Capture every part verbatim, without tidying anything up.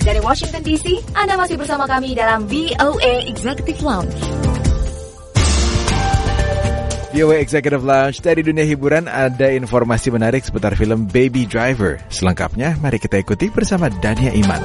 Dari Washington D C, Anda masih bersama kami dalam V O A Executive Lounge. V O A Executive Lounge, dari dunia hiburan ada informasi menarik seputar film Baby Driver. Selengkapnya, mari kita ikuti bersama Dania Iman.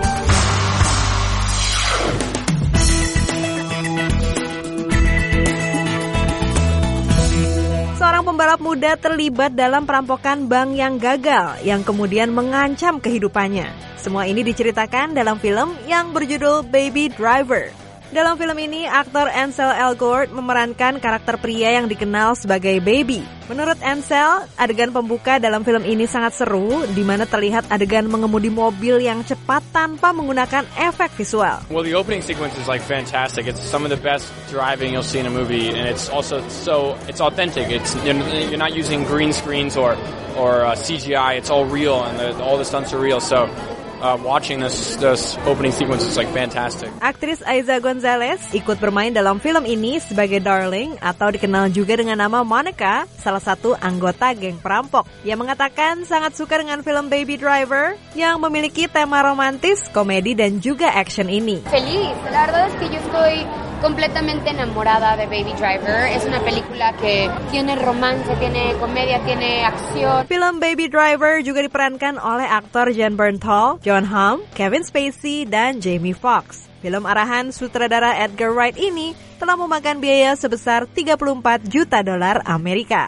Seorang pembalap muda terlibat dalam perampokan bank yang gagal, yang kemudian mengancam kehidupannya. Semua ini diceritakan dalam film yang berjudul Baby Driver. Dalam film ini, aktor Ansel Elgort memerankan karakter pria yang dikenal sebagai Baby. Menurut Ansel, adegan pembuka dalam film ini sangat seru, di mana terlihat adegan mengemudi mobil yang cepat tanpa menggunakan efek visual. Well, the opening sequence is like fantastic. It's some of the best driving you'll see in a movie, and it's also so it's authentic. It's you're not using green screens or or uh, C G I. It's all real, and the, all the stunts are real. So. Uh, watching this, this opening sequence is like fantastic. Aktris Aiza Gonzalez ikut bermain dalam film ini sebagai Darling atau dikenal juga dengan nama Monica, salah satu anggota geng perampok. Ia mengatakan sangat suka dengan film Baby Driver yang memiliki tema romantis, komedi dan juga action ini. Feliz, la verdad es que yo estoy completamente enamorada de Baby Driver. Es una película que tiene romance, tiene comedia, tiene acción. Film Baby Driver juga diperankan oleh aktor Jon Bernthal, Jon Hamm, Kevin Spacey, dan Jamie Foxx. Film arahan sutradara Edgar Wright ini telah memakan biaya sebesar tiga puluh empat juta dolar Amerika.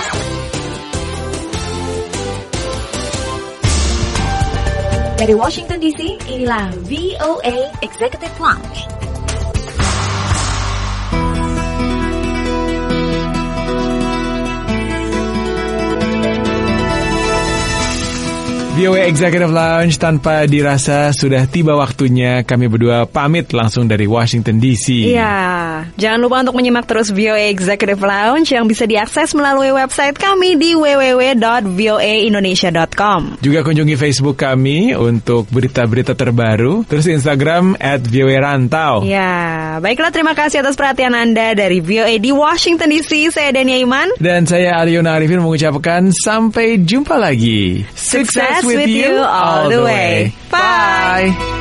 Dari Washington D C, inilah V O A Executive Lounge. V O A Executive Lounge, tanpa dirasa sudah tiba waktunya kami berdua pamit langsung dari Washington D C. Iya, jangan lupa untuk menyimak terus V O A Executive Lounge yang bisa diakses melalui website kami di w w w dot v o a indonesia dot com. Juga kunjungi Facebook kami untuk berita-berita terbaru, terus Instagram at V O A Rantau. Ya, baiklah, terima kasih atas perhatian Anda. Dari V O A di Washington D C, saya Dania Iman. Dan saya Ariona Arifin mengucapkan sampai jumpa lagi. Sukses with you all the way. Bye.